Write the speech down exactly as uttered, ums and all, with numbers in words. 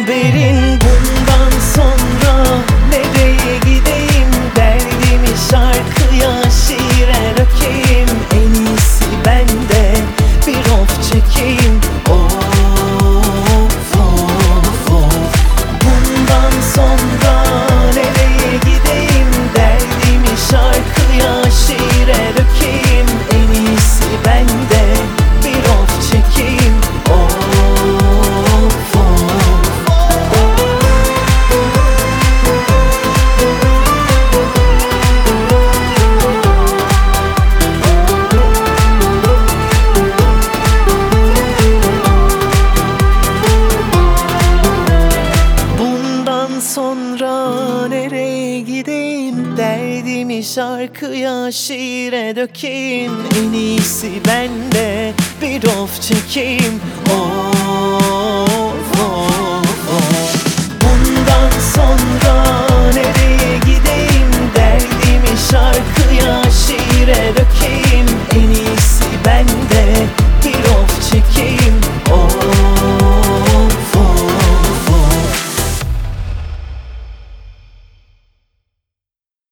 haberin. Bundan sonra nereye gideyim, derdimi şarkıya şiire dökeyim. En iyisi bende bir of çekeyim. Of of of. Bundan sonra nereye gideyim, derdimi şarkıya şiire dökeyim. En iyisi bende bir of çekeyim. Of of. Bundan sonra nereye gideyim, derdimi şarkıya şiire dökeyim. En iyisi bende bir of çekeyim. Of